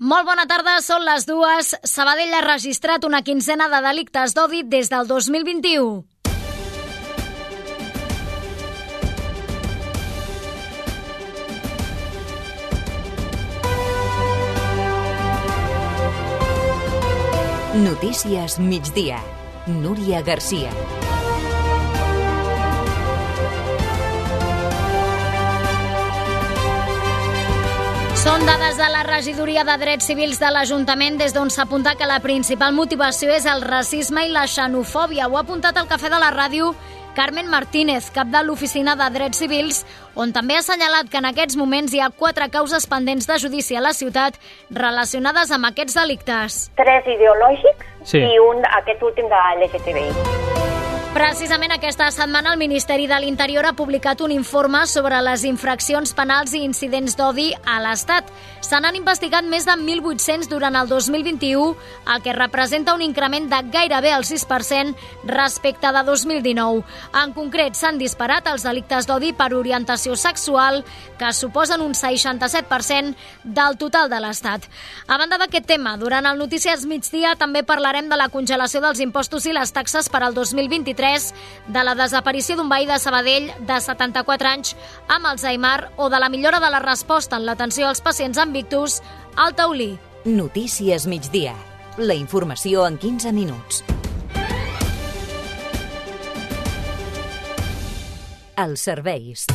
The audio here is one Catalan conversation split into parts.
Molt bona tarda, són les 2. Sabadell ha registrat una quinzena de delictes d'odi des del 2021. Notícies migdia. Núria Garcia. Són dades de la Regidoria de Drets Civils de l'Ajuntament, des d'on s'apunta que la principal motivació és el racisme i la xenofòbia. Ho ha apuntat al Cafè de la Ràdio Carmen Martínez, cap de l'Oficina de Drets Civils, on també ha assenyalat que en aquests moments hi ha 4 causes pendents de judici a la ciutat relacionades amb aquests delictes. 3 ideològics i aquest últim de LGTBI. Precisament aquesta setmana el Ministeri de l'Interior ha publicat un informe sobre les infraccions penals i incidents d'odi a l'Estat. Se n'han investigat més de 1.800 durant el 2021, el que representa un increment de gairebé el 6% respecte de 2019. En concret, s'han disparat els delictes d'odi per orientació sexual, que suposen un 67% del total de l'Estat. A banda d'aquest tema, durant el Notícies Migdia també parlarem de la congelació dels impostos i les taxes per al 2023, de la desaparició d'un veí de Sabadell de 74 anys amb Alzheimer o de la millora de la resposta en l'atenció als pacients amb ictus al Taulí. Notícies migdia. La informació en 15 minuts. Els serveis.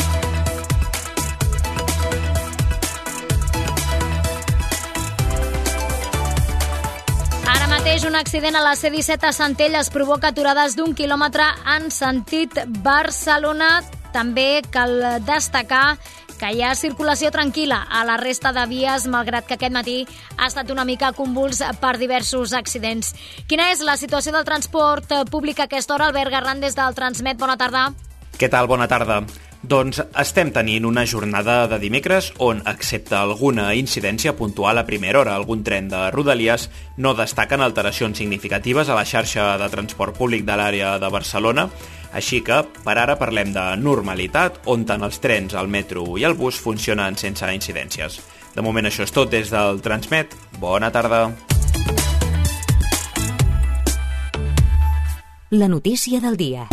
Un accident a la C-17 a Centelles provoca aturades d'1 quilòmetre en sentit Barcelona. També cal destacar que hi ha circulació tranquil·la a la resta de vies, malgrat que aquest matí ha estat una mica convuls per diversos accidents. Quina és la situació del transport públic a aquesta hora? Albert Garran, des del Transmet, bona tarda. Què tal? Bona tarda. Doncs estem tenint una jornada de dimecres on, excepte alguna incidència puntual a primera hora, algun tren de Rodalies, no destaquen alteracions significatives a la xarxa de transport públic de l'àrea de Barcelona, així que per ara parlem de normalitat, on tant els trens, el metro i el bus funcionen sense incidències. De moment això és tot des del Transmet. Bona tarda. La notícia del dia.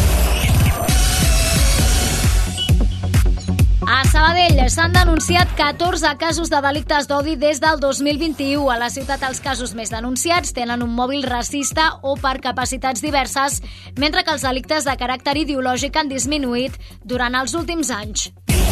A Sabadell s'han denunciat 14 casos de delictes d'odi des del 2021. A la ciutat els casos més denunciats tenen un mòbil racista o per capacitats diverses, mentre que els delictes de caràcter ideològic han disminuït durant els últims anys.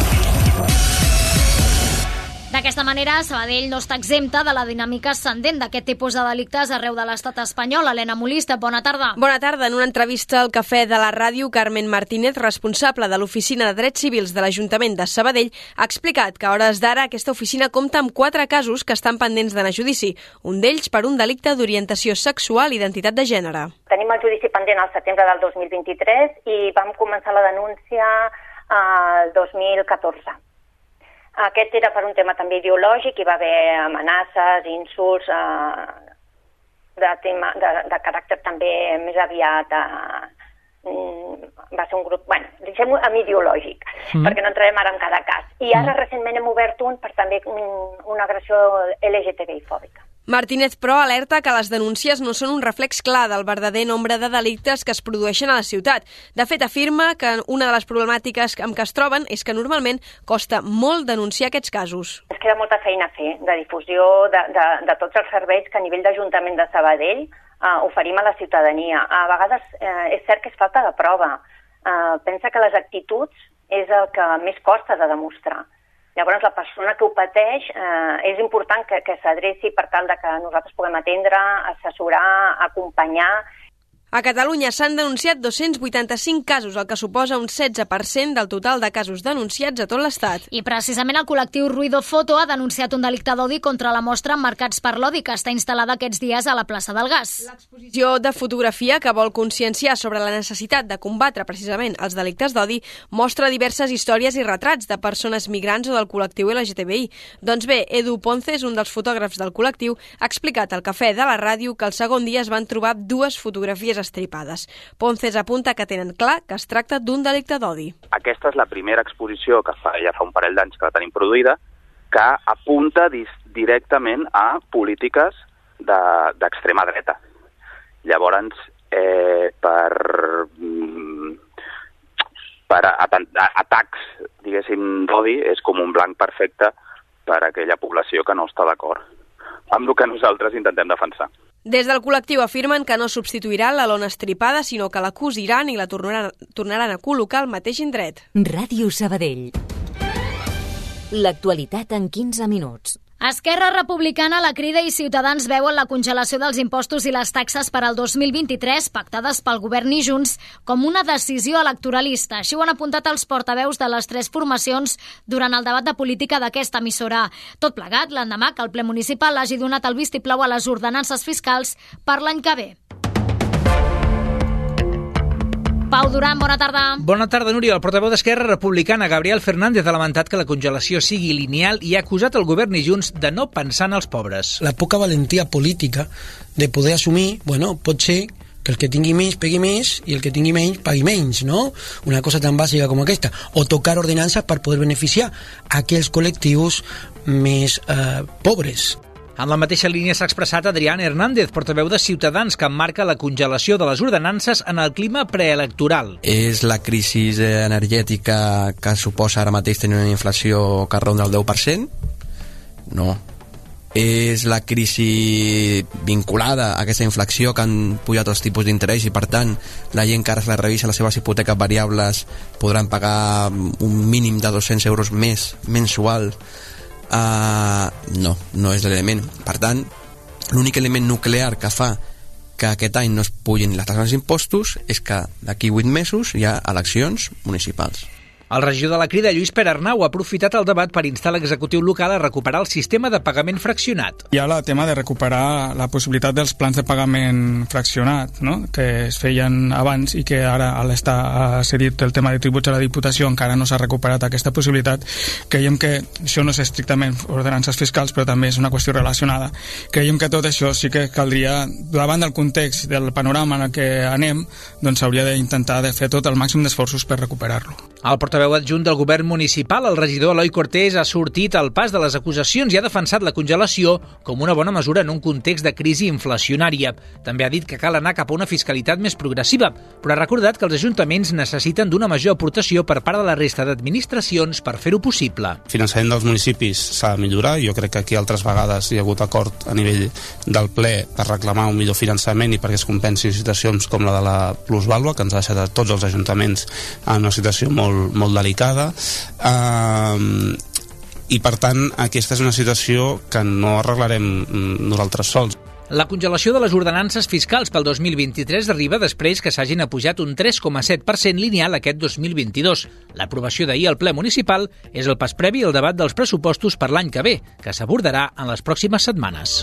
D'aquesta manera, Sabadell no està exempta de la dinàmica ascendent d'aquest tipus de delictes arreu de l'estat espanyol. Helena Molista, bona tarda. Bona tarda. En una entrevista al Cafè de la Ràdio, Carmen Martínez, responsable de l'Oficina de Drets Civils de l'Ajuntament de Sabadell, ha explicat que a hores d'ara aquesta oficina compta amb 4 casos que estan pendents d'anar a judici, un d'ells per un delicte d'orientació sexual i identitat de gènere. Tenim el judici pendent al setembre del 2023 i vam començar la denúncia el 2014. Aquest era per un tema també ideològic, hi va haver amenaces, insults, de caràcter també més aviat, va ser un grup, deixem-ho amb ideològic, perquè no entrarem ara en cada cas. I ara recentment hem obert un per també una agressió LGTBI-fòbica. Martínez, però, alerta que les denúncies no són un reflex clar del verdader nombre de delictes que es produeixen a la ciutat. De fet, afirma que una de les problemàtiques amb què es troben és que normalment costa molt denunciar aquests casos. Es queda molta feina a fer de difusió de tots els serveis que a nivell d'Ajuntament de Sabadell oferim a la ciutadania. A vegades és cert que és falta de prova. Pensa que les actituds és el que més costa de demostrar. Llavors, la persona que ho pateix és important que s'adreci per tal de que nosaltres puguem atendre, assessorar, acompanyar. A Catalunya s'han denunciat 285 casos, el que suposa un 16% del total de casos denunciats a tot l'Estat. I precisament el col·lectiu Ruido Foto ha denunciat un delicte d'odi contra la mostra Marcats per l'Odi, que està instal·lada aquests dies a la plaça del Gas. L'exposició de fotografia, que vol conscienciar sobre la necessitat de combatre precisament els delictes d'odi, mostra diverses històries i retrats de persones migrants o del col·lectiu LGTBI. Doncs bé, Edu Ponces, un dels fotògrafs del col·lectiu, ha explicat al Cafè de la Ràdio que el segon dia es van trobar 2 fotografies estripades. Ponces apunta que tenen clar que es tracta d'un delicte d'odi. Aquesta és la primera exposició que ja fa un parell d'anys que la tenim produïda, que apunta directament a polítiques d'extrema dreta. Llavors, per atacs, diguéssim, d'odi, és com un blanc perfecte per a aquella població que no està d'acord amb el que nosaltres intentem defensar. Des del col·lectiu afirmen que no substituiran la lona estripada, sinó que la cosiran i la tornaran a col·locar al mateix indret. Ràdio Sabadell. L'actualitat en 15 minuts. Esquerra Republicana, La Crida i Ciutadans veuen la congelació dels impostos i les taxes per al 2023 pactades pel govern i Junts com una decisió electoralista. Així ho han apuntat els portaveus de les tres formacions durant el debat de política d'aquesta emissora. Tot plegat, l'endemà que el ple municipal hagi donat el vistiplau a les ordenances fiscals per l'any que ve. Pau Duran, bona tarda. Bona tarda, Núria. El portaveu d'Esquerra Republicana, Gabriel Fernández, ha lamentat que la congelació sigui lineal i ha acusat el govern i Junts de no pensar en els pobres. La poca valentia política de poder assumir, pot ser que el que tingui més pegui més i el que tingui menys pagui menys, no? Una cosa tan bàsica com aquesta. O tocar ordenances per poder beneficiar aquells col·lectius més pobres. En la mateixa línia s'ha expressat Adrián Hernández, portaveu de Ciutadans, que emmarca la congelació de les ordenances en el clima preelectoral. És la crisi energètica que suposa ara mateix tenir una inflació que ronda el 10%? No. És la crisi vinculada a aquesta inflació que han pujat els tipus d'interès i, per tant, la gent que ara es la revisa les seves hipoteques variables podran pagar un mínim de 200 euros més mensual. No és l'element. Per tant, l'únic element nuclear que fa que aquest any no es pugin les taxes d'impostos és que d'aquí 8 mesos hi ha eleccions municipals. El regidor de La Crida, Lluís Perarnau, ha aprofitat el debat per instar l'executiu local a recuperar el sistema de pagament fraccionat. Hi ha el tema de recuperar la possibilitat dels plans de pagament fraccionat, no? Que es feien abans i que ara, al estar cedit el tema de tributs a la Diputació, encara no s'ha recuperat aquesta possibilitat. Creiem que això no és estrictament ordenances fiscals, però també és una qüestió relacionada. Creiem que tot això sí que caldria, davant del context del panorama en el que anem, doncs s'hauria d'intentar de fer tot el màxim d'esforços per recuperar-lo. El portaveu adjunt del govern municipal, el regidor Eloi Cortés, ha sortit al pas de les acusacions i ha defensat la congelació com una bona mesura en un context de crisi inflacionària. També ha dit que cal anar cap a una fiscalitat més progressiva, però ha recordat que els ajuntaments necessiten d'una major aportació per part de la resta d'administracions per fer-ho possible. El finançament dels municipis s'ha de millorar. Jo crec que aquí altres vegades hi ha hagut acord a nivell del ple per reclamar un millor finançament i perquè es compensi situacions com la de la plusvàlua, que ens ha deixat a tots els ajuntaments en una situació molt delicada, i per tant aquesta és una situació que no arreglarem nosaltres sols. La congelació de les ordenances fiscals pel 2023 arriba després que s'hagin apujat un 3,7% lineal aquest 2022. L'aprovació d'ahir al ple municipal és el pas previ al debat dels pressupostos per l'any que ve, que s'abordarà en les pròximes setmanes.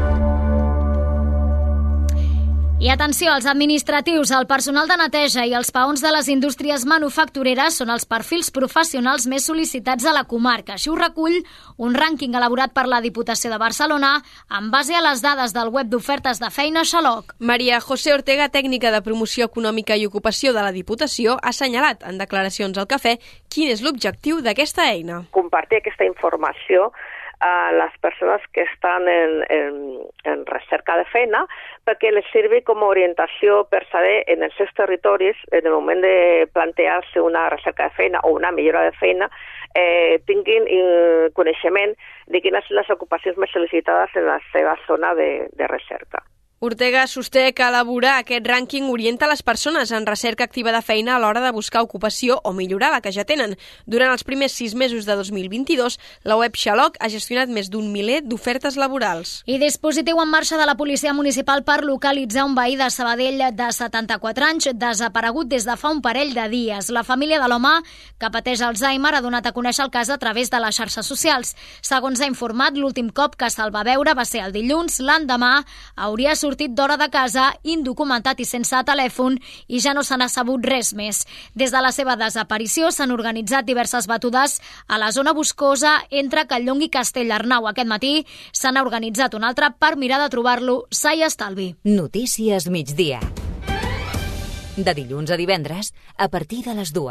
I atenció, els administratius, el personal de neteja i els peons de les indústries manufactureres són els perfils professionals més sol·licitats a la comarca. Així ho recull un rànquing elaborat per la Diputació de Barcelona en base a les dades del web d'ofertes de feina Xaloc. Maria José Ortega, tècnica de promoció econòmica i ocupació de la Diputació, ha assenyalat en declaracions al Cafè quin és l'objectiu d'aquesta eina. Compartir aquesta informació a les persones que estan en recerca de feina perquè les sirvi com a orientació per saber en els seus territoris, en el moment de plantear-se una recerca de feina o una millora de feina, tinguin coneixement de quines són les ocupacions més sol·licitades en la seva zona de recerca. Ortega sosté que elaborar aquest rànquing orienta les persones en recerca activa de feina a l'hora de buscar ocupació o millorar la que ja tenen. Durant els primers 6 mesos de 2022, la web Xaloc ha gestionat més d'un miler d'ofertes laborals. I dispositiu en marxa de la Policia Municipal per localitzar un veí de Sabadell de 74 anys desaparegut des de fa un parell de dies. La família de l'home, que pateix Alzheimer, ha donat a conèixer el cas a través de les xarxes socials. Segons ha informat, l'últim cop que se'l va veure va ser el dilluns. L'endemà hauria sortit d'hora de casa, indocumentat i sense telèfon, i ja no se n'ha sabut res més. Des de la seva desaparició s'han organitzat diverses batudes a la zona boscosa entre Catlllong i Castellarnau. Aquest matí se n'ha organitzat una altra per mirar de trobar-lo sa i estalvi. Notícies migdia. De dilluns a divendres, a partir de les 2.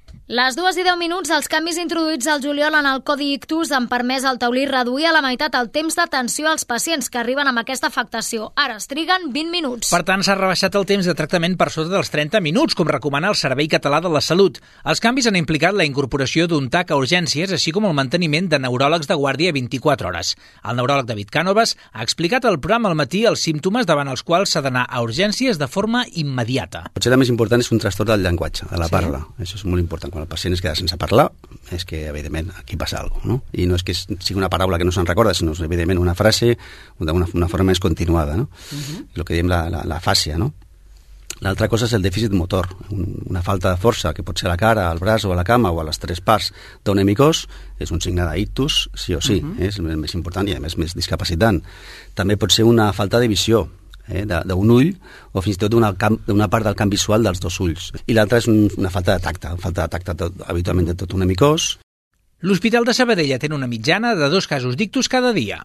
Les 2:10, els canvis introduïts al juliol en el Codi Ictus han permès al taulí reduir a la meitat el temps d'atenció als pacients que arriben amb aquesta afectació. Ara es triguen 20 minuts. Per tant, s'ha rebaixat el temps de tractament per sota dels 30 minuts, com recomana el Servei Català de la Salut. Els canvis han implicat la incorporació d'un TAC a urgències, així com el manteniment de neuròlegs de guàrdia 24 hores. El neuròleg David Cànovas ha explicat al programa al matí els símptomes davant els quals s'ha d'anar a urgències de forma immediata. Potser el més important és un trastorn del llenguatge, de la parla. Això és molt important. Quan el pacient es queda sense parlar, és que, evidentment, aquí passa alguna cosa, no? I no és que sigui una paraula que no se'n recorda, sinó, evidentment, una frase d'una forma més continuada, no? El que diem la fàscia, no? L'altra cosa és el dèficit motor, una falta de força, que pot ser a la cara, al braç o a la cama o a les 3 parts d'un hemicós, és un signe d'ictus, sí o sí, és el més important i, a més discapacitant. També pot ser una falta de visió, d'un ull o fins i tot d'una part del camp visual dels 2 ulls. I l'altra és una falta de tacte, habitualment de tot un hemicós. L'Hospital de Sabadell atén una mitjana de 2 casos d'ictus cada dia.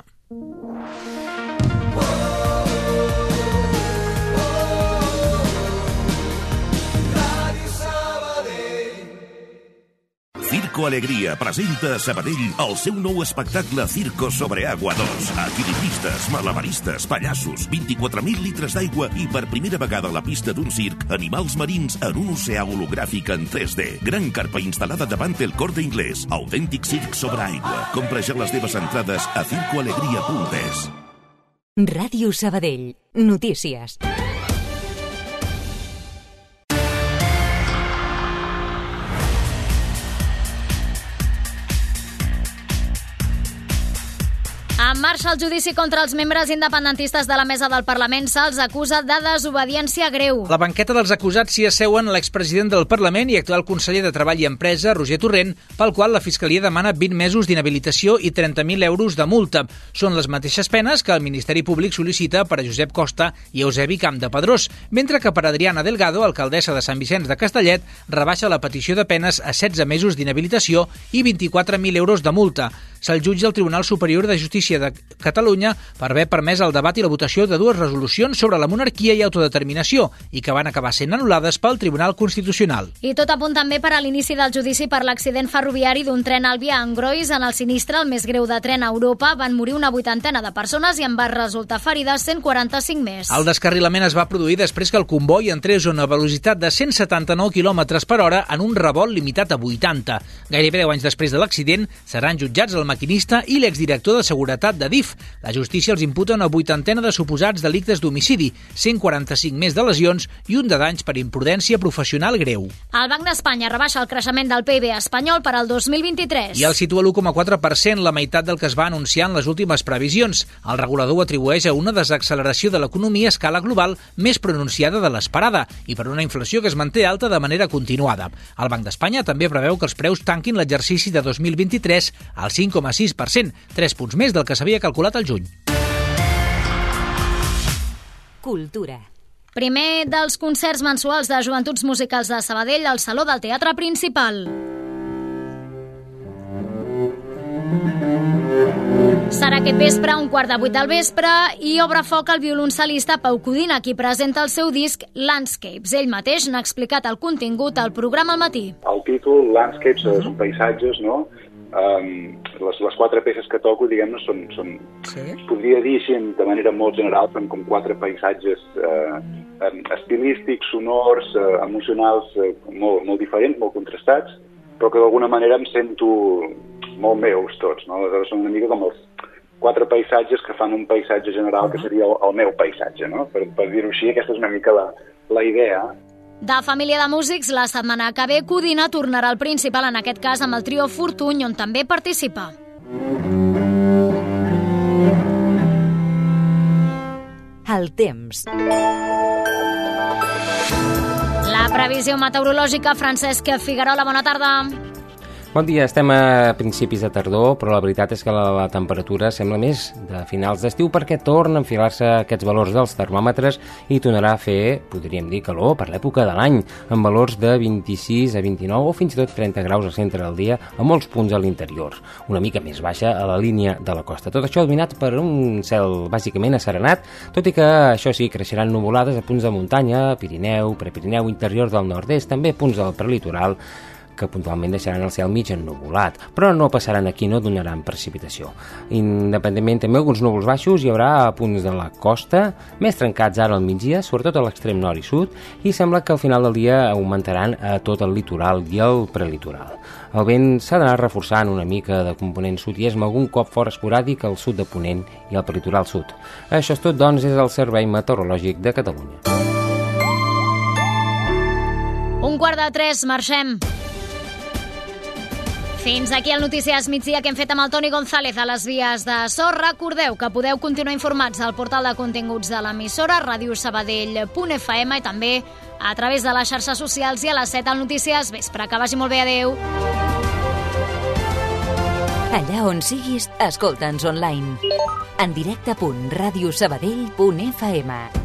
Circo Alegría presenta a Sabadell el seu nou espectacle Circo sobre Agua 2. Equilibristes, malabaristes, pallassos, 24.000 litres d'aigua i per primera vegada a la pista d'un circ, animals marins en un oceà hologràfic en 3D. Gran carpa instal·lada davant el Corte Inglés. Autèntic circ sobre aigua. Compra ja les teves entrades a circoalegria.es. Ràdio Sabadell. Notícies. En marxa el judici contra els membres independentistes de la mesa del Parlament. Se'ls acusa de desobediència greu. A la banqueta dels acusats s'hi asseuen l'expresident del Parlament i actual conseller de Treball i Empresa, Roger Torrent, pel qual la Fiscalia demana 20 mesos d'inhabilitació i 30.000 euros de multa. Són les mateixes penes que el Ministeri Públic sol·licita per a Josep Costa i Eusebi Campdepadrós, mentre que per Adriana Delgado, alcaldessa de Sant Vicenç de Castellet, rebaixa la petició de penes a 16 mesos d'inhabilitació i 24.000 euros de multa. Se'l jutja al Tribunal Superior de Justícia de Catalunya per haver permès el debat i la votació de 2 resolucions sobre la monarquia i autodeterminació i que van acabar sent anul·lades pel Tribunal Constitucional. I tot apunt també per a l'inici del judici per l'accident ferroviari d'un tren Àlvia a Angrois. En el sinistre, el més greu de tren a Europa, van morir una 80 de persones i en van resultar ferides 145 més. El descarrilament es va produir després que el comboi entrés a una velocitat de 179 km per hora en un revolt limitat a 80. Gairebé 10 anys després de l'accident seran jutjats el maquinista i l'exdirector de seguretat de DIF. La justícia els imputa una 80 de suposats delictes d'homicidi, 145 més de lesions i un de danys per imprudència professional greu. El Banc d'Espanya rebaixa el creixement del PIB espanyol per al 2023. I el situa l'1,4%, la meitat del que es va anunciar en les últimes previsions. El regulador ho atribueix a una desacceleració de l'economia a escala global més pronunciada de l'esperada i per una inflació que es manté alta de manera continuada. El Banc d'Espanya també preveu que els preus tanquin l'exercici de 2023 al 5,6%, 3 punts més del que s'havia calculat al juny. Cultura. Primer dels concerts mensuals de Joventuts Musicals de Sabadell al Saló del Teatre Principal. Serà aquest vespre, 7:15 del vespre, i obre foc el violoncel·lista Pau Codina, qui presenta el seu disc Landscapes. Ell mateix n'ha explicat el contingut al programa al matí. El títol, Landscapes, són paisatges, no? Les 4 peces que toco, diguem-ne, són podria dir així, de manera molt general, són com 4 paisatges estilístics, sonors, emocionals, molt diferents, molt contrastats, però que d'alguna manera em sento molt meus tots, no? Aleshores són una mica com els 4 paisatges que fan un paisatge general que seria el meu paisatge, no? Per dir-ho així, aquesta és una mica la idea. De família de músics, la setmana que ve Codina tornarà al Principal, en aquest cas amb el trio Fortuny, on també participa. El temps. La previsió meteorològica, Francesc Figuerola, bona tarda. Bon dia, estem a principis de tardor, però la veritat és que la temperatura sembla més de finals d'estiu perquè torna a enfilar-se aquests valors dels termòmetres i tornarà a fer, podríem dir, calor per l'època de l'any, amb valors de 26 a 29 o fins i tot 30 graus al centre del dia a molts punts a l'interior, una mica més baixa a la línia de la costa. Tot això dominat per un cel bàsicament asserenat, tot i que això sí, creixeran nuvolades a punts de muntanya, Pirineu, Prepirineu, interior del nord-est, també punts del prelitoral, que puntualment deixaran el cel mig ennuvolat, però no passaran aquí, no donaran precipitació. Independentment també alguns núvols baixos, hi haurà a punts de la costa, més trencats ara al migdia, sobretot a l'extrem nord i sud, i sembla que al final del dia augmentaran a tot el litoral i el prelitoral. El vent s'ha d'anar reforçant una mica de component sud i és algun cop fort esporàdic al sud de Ponent i al prelitoral sud. Això és tot, doncs, és el Servei Meteorològic de Catalunya. 2:45, marxem. Fins aquí el Notícies Migdia que hem fet amb el Toni González a les vies de so. Recordeu que podeu continuar informats al portal de continguts de l'emissora, radiosabadell.fm, i també a través de les xarxes socials i a les 7 al Notícies Vespre. Que vagi molt bé, adeu. Allà on siguis, escolta'ns online. En directe.radiosabadell.fm.